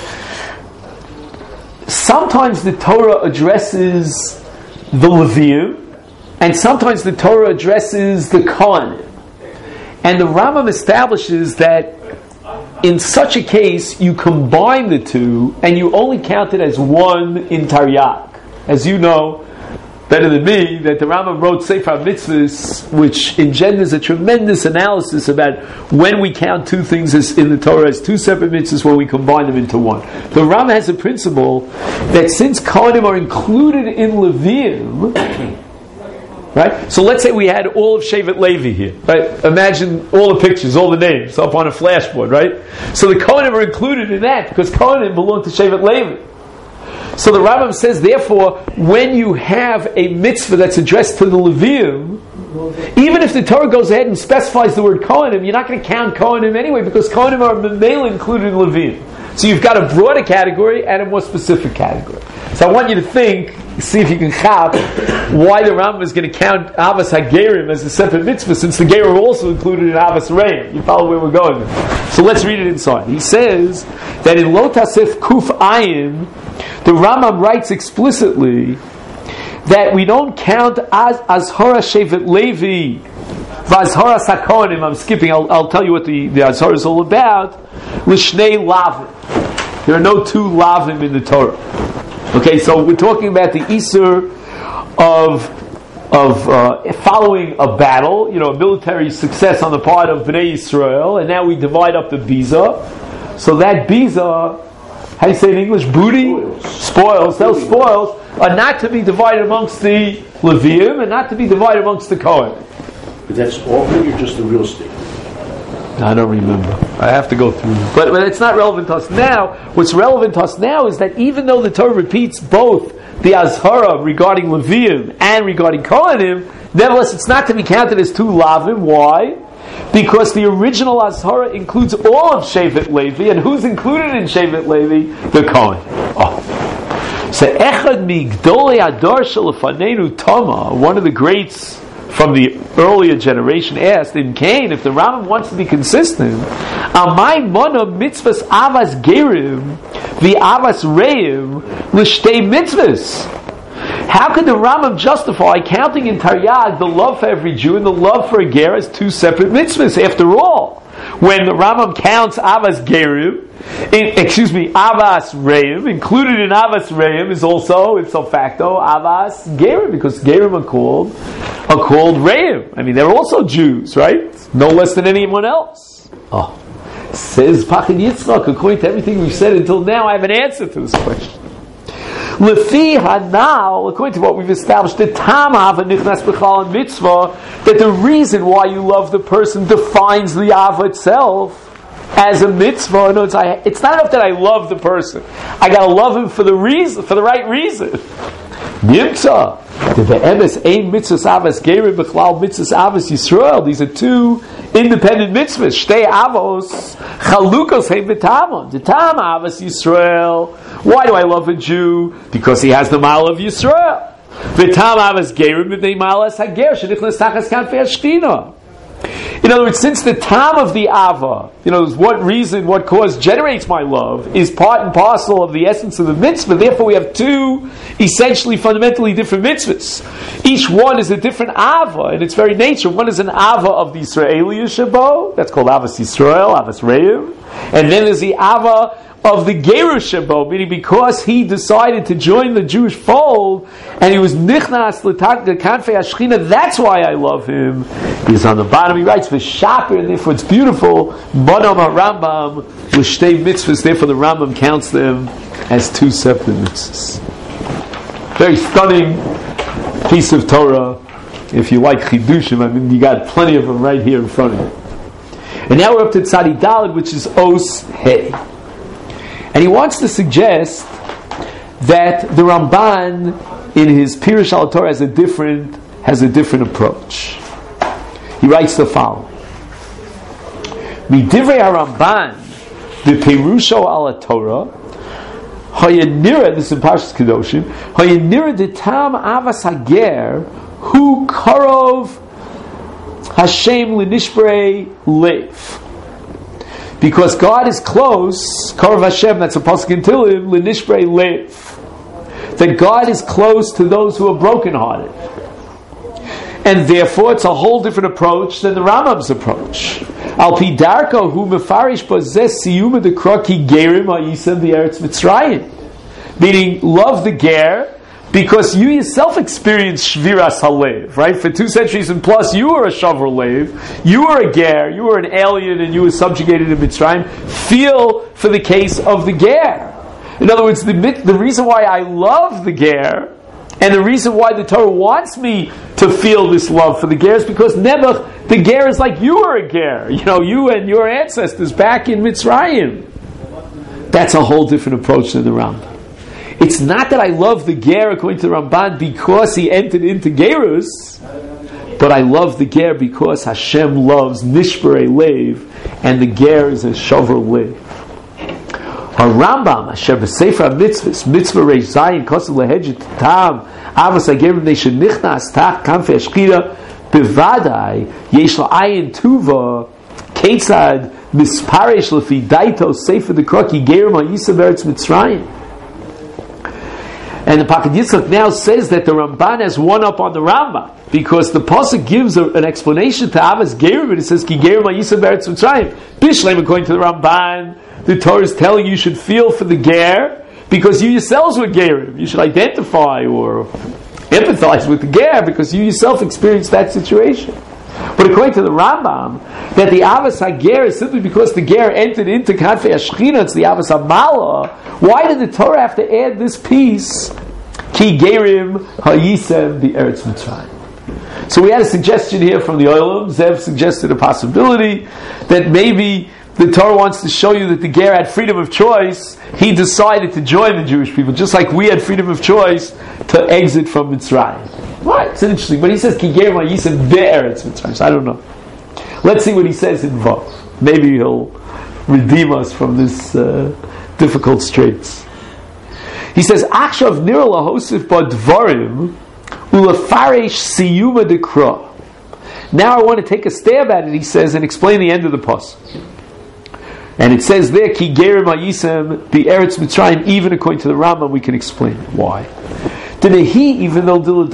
[SPEAKER 1] Sometimes the Torah addresses the Levium, and sometimes the Torah addresses the Kohanim. And the Rambam establishes that in such a case, you combine the two, and you only count it as one in Taryag. As you know better than me, that the Rambam wrote Sefer Mitzvahs, which engenders a tremendous analysis about when we count two things as in the Torah as two separate mitzvahs, when we combine them into one. The Rambam has a principle that since Kohanim are included in Levium, right? So let's say we had all of Shevet Levi here, right? Imagine all the pictures, all the names up on a flashboard, right? So the Kohanim are included in that because Kohanim belong to Shevet Levi. So the Rambam says, therefore, when you have a mitzvah that's addressed to the Levium, even if the Torah goes ahead and specifies the word Kohanim, you're not going to count Kohanim anyway because Kohanim are memela included in Levium. So you've got a broader category and a more specific category. So I want you to think, see if you can chap why the Rambam is going to count Avas HaGerim as a separate mitzvah, since the Gerim are also included in Avas Reim. You follow where we're going with. So let's read it inside. He says that in Lo Taseh Kuf Ayin, the Rambam writes explicitly that we don't count Azhara Shevet Levi V'Azhara Sakonim. I'm skipping. I'll tell you what the Azhara is all about. L'shnei Lavim. There are no two Lavim in the Torah. Okay, so we're talking about the Isur of following a battle, a military success on the part of Bnei Yisrael, and now we divide up the Biza. So that Biza, how do you say in English? Booty? Spoils. Those spoils are not to be divided amongst the Levium and not to be divided amongst the Kohen.
[SPEAKER 2] But that's all for you, or just the real estate?
[SPEAKER 1] I don't remember. I have to go through it. But it's not relevant to us now. What's relevant to us now is that even though the Torah repeats both the Azhara regarding Levium and regarding Kohanim, nevertheless it's not to be counted as two Lavim. Why? Because the original Azhara includes all of Shevet Levi, and who's included in Shevet Levi? The Kohen. So Echad Migdolei Adar Shelefanenu Tama, one of the greats from the earlier generation, asked in Cain, if the Rambam wants to be consistent, Amai Mona Mitzvahs Avas Gerim the Avas Reim L'Shtei Mitzvahs. How could the Rambam justify counting in Taryag the love for every Jew and the love for a ger as two separate mitzvahs? After all, when the Rambam counts Avas Gerim, Avas Reim, included in Avas Reim is also, ipso facto, Avas Gerim, because Gerim are called Reim. I mean, they're also Jews, right? No less than anyone else. Oh, says Pachad Yitzchak, according to everything we've said until now, I have an answer to this question. Lefi Hanal, according to what we've established, the Tamav and Nichnas B'chal and Mitzvah, that the reason why you love the person defines the Ava itself as a mitzvah. No, it's not enough that I love the person. I gotta love him for the right reason. Nimtza, the Be'emes Ein Mitzvahs Avos Gerim B'chlal Mitzvahs Avos Yisrael. These are two independent mitzvahs. Shtei Avos Chalukos Hein V'Tamon. The Tam Avos Yisrael. Why do I love a Jew? Because he has the mile of Yisrael. V'Tam Avos Gerim B'nei Malas Hager Shenichnas Tachas Kanfei Ashchina. In other words, since the time of the Ava, what cause generates my love, is part and parcel of the essence of the mitzvah, therefore we have two essentially fundamentally different mitzvahs. Each one is a different Ava in its very nature. One is an Ava of the Israeli Shabo, that's called Avas Yisrael, Avas Reim, and then there's the Ava of the Gerush Shabo, meaning because he decided to join the Jewish fold and he was nichnas l'kanfei ashchina, that's why I love him. He's on the bottom, he writes v'shaper, and therefore it's beautiful. Bonam HaRambam l'shtei mitzvahs, therefore the Rambam counts them as two separate mitzvahs. Very stunning piece of Torah. If you like chidushim, I mean, you got plenty of them right here in front of you. And now we're up to Tzadi Daled, which is Os Hey. And he wants to suggest that the Ramban in his Pirush al Torah has a different approach. He writes the following: Midivrei HaRamban b'Pirusho al Torah hayanira, this is in Parshas Kedoshim, hayanira detam avas hager hu karov Hashem l'nishbrei lev. Because God is close, Karov Hashem, that's a pasuk in Tehillim, l'nishbrei lev. That God is close to those who are brokenhearted. And therefore it's a whole different approach than the Rambam's approach. Al pi darko hu mefarish b'zeh siyuma dekra ki gerim ha'yisem v'eretz Mitzrayim. Meaning, love the ger, because you yourself experienced Shviras Halev, right? For 2 centuries and plus, you were a Shavar Lev, you were a ger, you were an alien, and you were subjugated in Mitzrayim. Feel for the case of the ger. In other words, the reason why I love the ger, and the reason why the Torah wants me to feel this love for the ger, is because Nebuch, the ger is like you were a ger. You and your ancestors back in Mitzrayim. That's a whole different approach than the Rambam. It's not that I love the ger according to the Ramban because he entered into gerus, but I love the ger because Hashem loves nishberei lev, and the ger is a shover lev. Our Rambam, Asher b'sefer mitzvahs, mitzvah reish zayin, kosev lehedget tam, avos hagerim neishen nichnas tach kanfei ashchira, bevadai yesh la'ayin tuva, ketzad misparesh lefi daito sefer dekra ki gerim ha'yisem eretz Mitzrayim. And the Pachad Yitzchak now says that the Ramban has one up on the Rambam, because the pasuk gives an explanation to Avas Gerim, and it says Ki Gerim Ha'yisem Be'eretz Mitzrayim. Bishleim, according to the Ramban, the Torah is telling you should feel for the ger because you yourselves were gerim. You should identify or empathize with the ger because you yourself experienced that situation. But according to the Rambam, that the Avas HaGer is simply because the ger entered into Kanfei Ashchina, it's the Avas HaMala. Why did the Torah have to add this piece? Ki Gerim Ha'yisem B'Eretz Mitzrayim. So we had a suggestion here from the Olam. Zev suggested a possibility that maybe the Torah wants to show you that the ger had freedom of choice. He decided to join the Jewish people, just like we had freedom of choice to exit from Mitzrayim. Right, it's interesting. But he says, Ki Gerim Ha'yisem B'Eretz Mitzrayim. So I don't know. Let's see what he says in Vav. Maybe he'll redeem us from this difficult straits. He says, Achshav nira lahosif b'dvarim ulefaresh siyuma dekra. Now I want to take a stab at it, he says, and explain the end of the pasuk. And it says there, Ki Gerim Ha'yisem B'Eretz Mitzrayim, even according to the Rambam, we can explain why. Even though even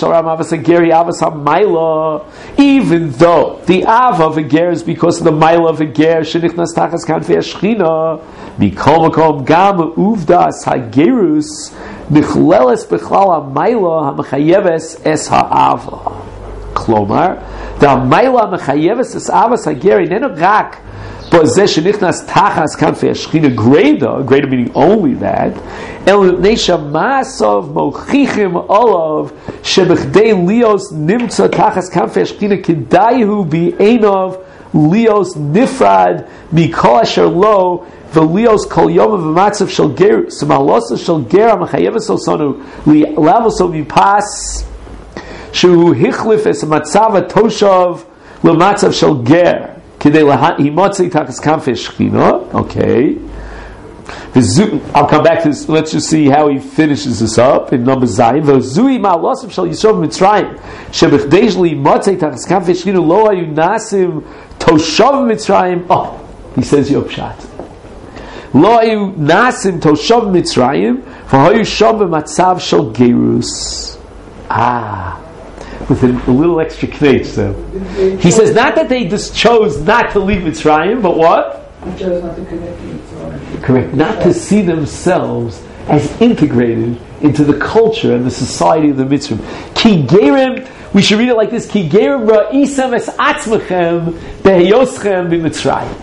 [SPEAKER 1] though the Av of a ger is because of the Maila of a ger, shenichnas tachas kanfei hashchina, mikol makom gam uvdas hagerus nichleles bechlal haMaila hamachayeves es ha'ava. Klomar, the Maila hamachayeves es avas hager inenu rak bozeh shenichnas tachas kanfei hashchina greater meaning only that. El neisha masov mochichim olav shebechdei lios nimtza tachas kanfei hashchina kedaihu bi'enov lios nifrad mikol asher lo v'lios kol yom v'matzav shel ger s'malosa shel ger hamachayeves osanu li'lavoso mipas shu hichlif es matzav atoshav l'matzav shel ger kedei lahimotzei tachas kanfei hashchina. Okay. I'll come back to this. Let's just see how he finishes this up in number Zayin. V'zui ma'alosim shel Yisrael Mitzrayim shebechdei li'imotzei tachas kanfei hashchina lo hayu nasim toshav Mitzrayim. Oh, he says Yop Shat. Lo hayu nasim toshav Mitzrayim v'hayu sham b'matzav shel gerus. With a little extra knetch. So he says not that they just chose not to leave Mitzrayim, but what?
[SPEAKER 3] They chose not to connect to Mitzrayim.
[SPEAKER 1] Correct. Not to see themselves as integrated into the culture and the society of the Mitzrayim. Ki gerim, we should read it like this: Ki gerim ra'isam es atzmechem beheyoschem b'Mitzrayim.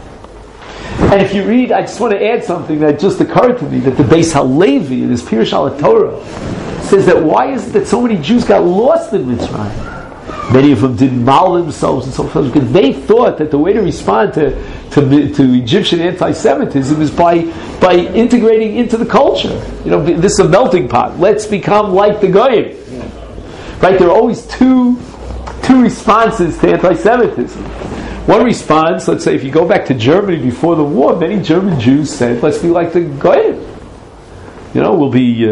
[SPEAKER 1] And if you read, I just want to add something that just occurred to me, that the Beis Halevi in his Pirush al Torah says that why is it that so many Jews got lost in Mitzrayim? Many of them didn't mal themselves and so forth because they thought that the way to respond to Egyptian anti-Semitism is by integrating into the culture. You know, this is a melting pot. Let's become like the Goyim. Right? There are always two responses to anti-Semitism. One response, let's say, if you go back to Germany before the war, many German Jews said, "Let's be like the Goyim. You know, we'll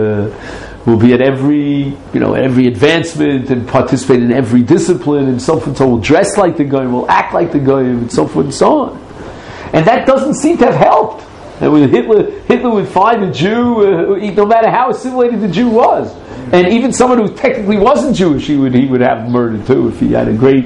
[SPEAKER 1] be at every advancement and participate in every discipline and so forth and so on. We'll dress like the Goyim, we'll act like the Goyim and so forth and so on." And that doesn't seem to have helped. And when Hitler would find a Jew, no matter how assimilated the Jew was, and even someone who technically wasn't Jewish, he would have murdered too if he had a great,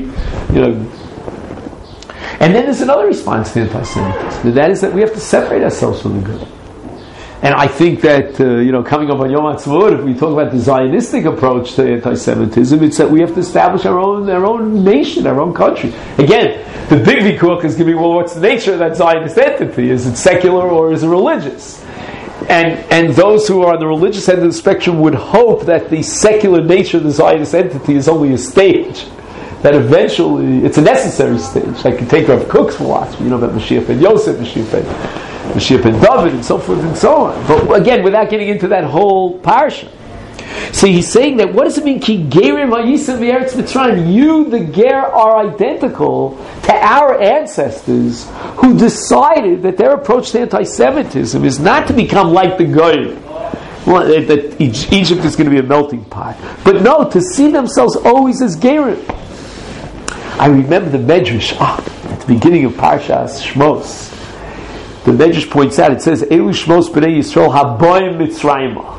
[SPEAKER 1] And then there's another response to anti-Semitism. And that is that we have to separate ourselves from the good. And I think that, coming up on Yom HaTzmaut, if we talk about the Zionistic approach to anti-Semitism, it's that we have to establish our own nation, our own country. Again, the big vikuach is going to be, well, what's the nature of that Zionist entity? Is it secular or is it religious? And those who are on the religious end of the spectrum would hope that the secular nature of the Zionist entity is only a stage. That eventually, it's a necessary stage. Like you take Rav Kook's philosophy, about Mashiach ben Yosef, Mashiach ben David, and so forth and so on. But again, without getting into that whole parsha. So he's saying that, what does it mean? Ki gerim ha'yisem v'eretz Mitzrayim. You, the ger, are identical to our ancestors who decided that their approach to anti-Semitism is not to become like the Goyim. Well, that Egypt is going to be a melting pot. But no, to see themselves always as gerim. I remember the Medrash at the beginning of Parshas Shmos. The Medrash points out, it says, Elu Shmos b'nei Yisrael haboim Mitzrayimah.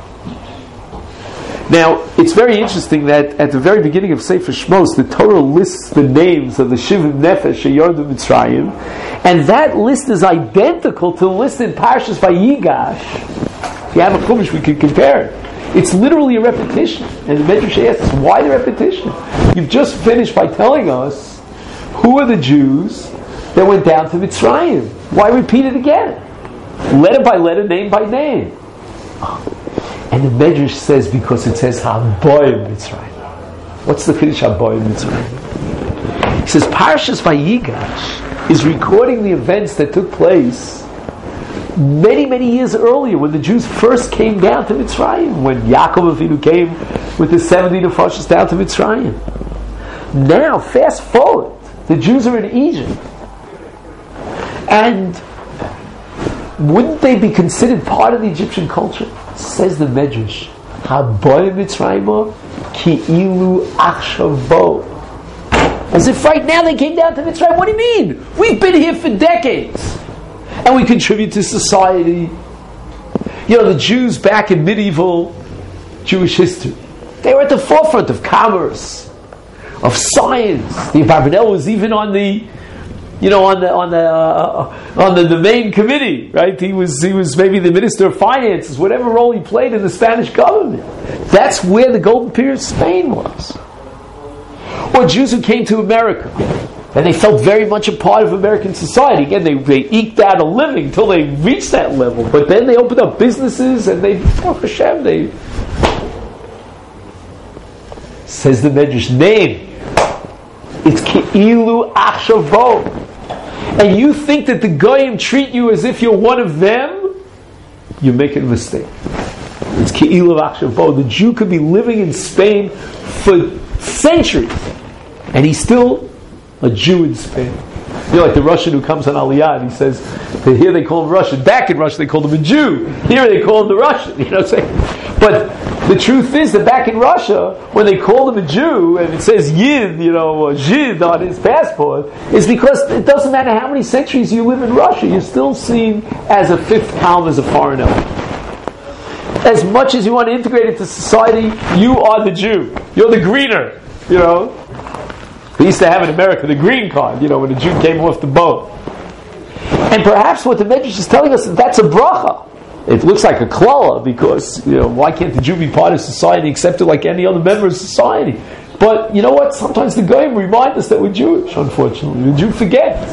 [SPEAKER 1] Now, it's very interesting that at the very beginning of Sefer Shmos, the Torah lists the names of the Shivim Nefesh Sheyordu Mitzrayim, and that list is identical to the list in Parshas Vayigash. If you have a Chumash, we can compare it. It's literally a repetition. And the Medrash asks, why the repetition? You've just finished by telling us who are the Jews that went down to Mitzrayim. Why repeat it again? Letter by letter, name by name. And the Medrash says, because it says Haboim Mitzrayim. What's the Kiddush Haboim Mitzrayim? He says Parshas Vayigash is recording the events that took place many, many years earlier, when the Jews first came down to Mitzrayim, when Yaakov Avinu came with the 70 Nefashos down to Mitzrayim. Now, fast forward, the Jews are in Egypt, and wouldn't they be considered part of the Egyptian culture? Says the Medrash, Haboy Mitzrayim ki'ilu achshavo. As if right now they came down to Mitzrayim. What do you mean? We've been here for decades. And we contribute to society. The Jews back in medieval Jewish history. They were at the forefront of commerce, of science. The Abarbanel was even on the main committee, right? He was maybe the minister of finances, whatever role he played in the Spanish government. That's where the golden period of Spain was. Or Jews who came to America, and they felt very much a part of American society. Again, they eked out a living till they reached that level, but then they opened up businesses, and they says the Medrash name. It's Ke'ilu Achshavo. And you think that the Goyim treat you as if you're one of them, you're making a mistake. It's Ke'ilu Achshavo. The Jew could be living in Spain for centuries, and he's still a Jew in Spain. You know, like the Russian who comes on Aliyah, and he says, here they call him Russian. Back in Russia, they called him a Jew. Here they call him the Russian. You know what I'm saying? But the truth is that back in Russia, when they called him a Jew, and it says Yid, or Zhid on his passport, is because it doesn't matter how many centuries you live in Russia, you're still seen as a fifth column, as a foreign element. As much as you want to integrate into society, you are the Jew. You're the greener, They used to have in America the green card, when a Jew came off the boat. And perhaps what the Medrash is telling us is that's a bracha. It looks like a klala because, why can't the Jew be part of society accepted like any other member of society? But you know what? Sometimes the Goyim remind us that we're Jewish, unfortunately. The Jew forgets.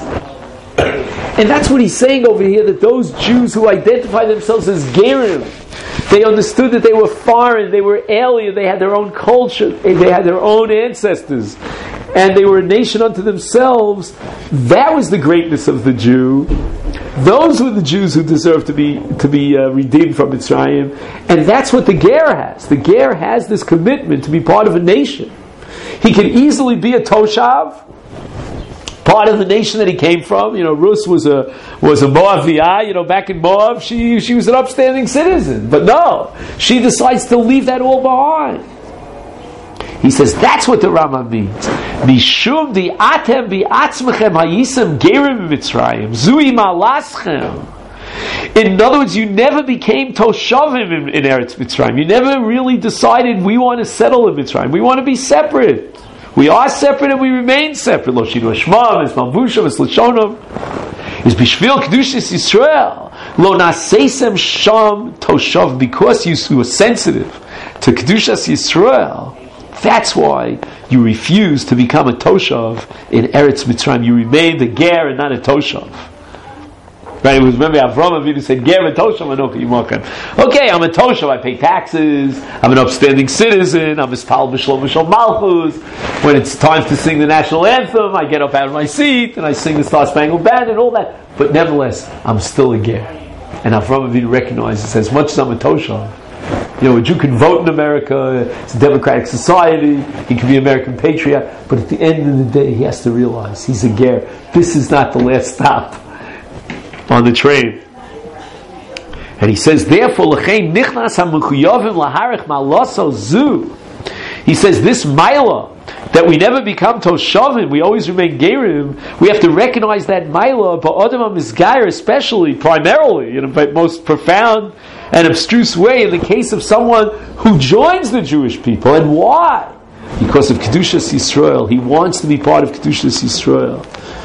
[SPEAKER 1] And that's what he's saying over here, that those Jews who identify themselves as Gerim, they understood that they were foreign, they were alien, they had their own culture, they had their own ancestors, and they were a nation unto themselves. That was the greatness of the Jew. Those were the Jews who deserved to be redeemed from Mitzrayim, and that's what the Ger has. The Ger has this commitment to be part of a nation. He can easily be a Toshav, part of the nation that he came from. Rus was a Moaviyah. Back in Moab, she was an upstanding citizen. But no, she decides to leave that all behind. He says that's what the Rama means. Mishum di atem bi'atzmechem hayisem gerim Mitzrayim zui malaschem. In other words, you never became toshavim in Eretz Mitzrayim. You never really decided we want to settle in Mitzrayim. We want to be separate. We are separate and we remain separate. Lo shinu shmam, es malbusham, es lashonam. Is bishvil kedushas Yisrael. Lo naseisem sham toshav. Because you were sensitive to kedushas Yisrael, that's why you refuse to become a toshav in Eretz Mitzrayim. You remain the ger and not a toshav. Right? It was, remember, Avraham Avinu said, ger and toshav anoka yimakan. Okay, I'm a toshav, I pay taxes, I'm an upstanding citizen, I'm mispal b'shlom v'shom malchus. When it's time to sing the national anthem, I get up out of my seat and I sing the Star Spangled Banner and all that. But nevertheless, I'm still a ger. And Avraham Avinu recognizes, as much as I'm a toshav, a Jew can vote in America, it's a democratic society, he can be an American patriot, but at the end of the day, he has to realize he's a ger. This is not the last stop on the train. And he says, therefore, l'chein nichnas ha-mechuyavim laharich malaso zu. He says, this maila, that we never become toshavim, we always remain gerim, we have to recognize that maila, ba'odam ha-mizgayer, especially, primarily, in the most profound and abstruse way, in the case of someone who joins the Jewish people. And why? Because of Kedushas Yisrael. He wants to be part of Kedushas Yisrael.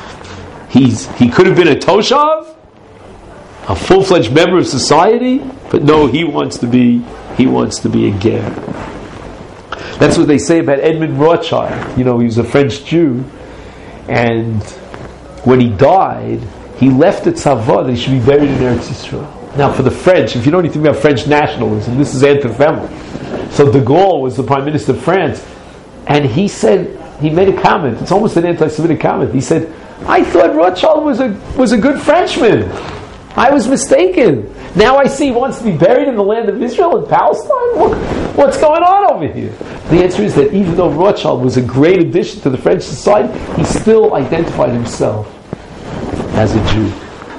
[SPEAKER 1] He could have been a Toshav, a full-fledged member of society, but no, he wants to be a Ger. That's what they say about Edmund Rothschild. He was a French Jew, and when he died, he left at Savoy that he should be buried in Eretz Yisrael. Now, for the French, if you know anything about French nationalism, this is antithetical. So De Gaulle was the Prime Minister of France, and he made a comment. It's almost an anti-Semitic comment. He said, "I thought Rothschild was a good Frenchman. I was mistaken. Now I see he wants to be buried in the land of Israel and Palestine. What's going on over here?" The answer is that even though Rothschild was a great addition to the French society, he still identified himself as a Jew.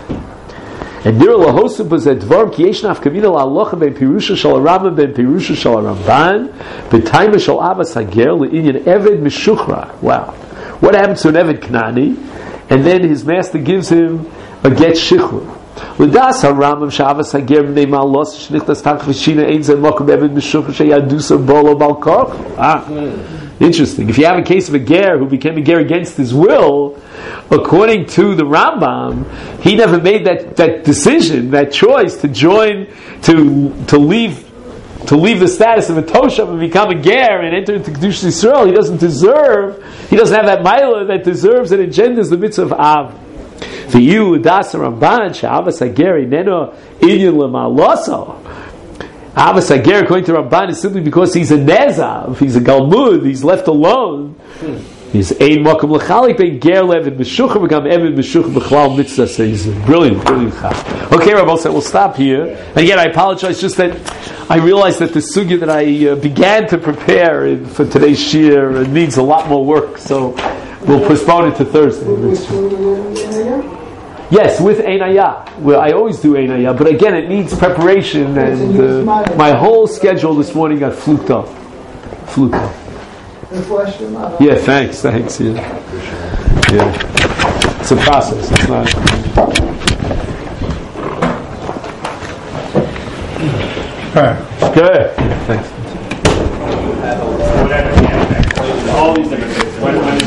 [SPEAKER 1] And Nira Lahosib was at Dvar Ki Yesh Nafkamina LaHalacha Ben Pirusha Shal Rambam Ben Pirusha Shal Ramban B'Taima Shal Avas Hager LeInyan Eved Mishuchra. Wow, what happens to an Eved Knani? And then his master gives him a get shichur. L'das haRambam shavas hager b'nei malos shnichtas tanch v'shina ein zeh mokum eved mishuch sheyadusa bolo balkoch. Interesting. If you have a case of a ger who became a ger against his will, according to the Rambam, he never made that decision, that choice to join, to leave the status of a toshav and become a ger and enter into Kedushas Yisrael. He doesn't have that milah that deserves and engenders the mitzvah of Av. For you, das Ramban, she'avas hager ineno inyan l'maloso. Avas hager, according to Ramban, is simply because he's a nezav, he's a galmud, he's left alone. He's ein mokum l'chalik ben ger levid meshucha become evid meshucha b'chlal mitzvah. So he's brilliant chaf. Okay, Rabbi, so we'll stop here. And again, I apologize, just that I realized that the sugya that I began to prepare for today's shir needs a lot more work, so we'll postpone it to Thursday. Yes, with Einayah. Well, I always do Einayah, but again, it needs preparation, and my whole schedule this morning got fluked off. Yeah, thanks. Yeah. It's a process. It's not. Good. Yeah, thanks.
[SPEAKER 2] All these different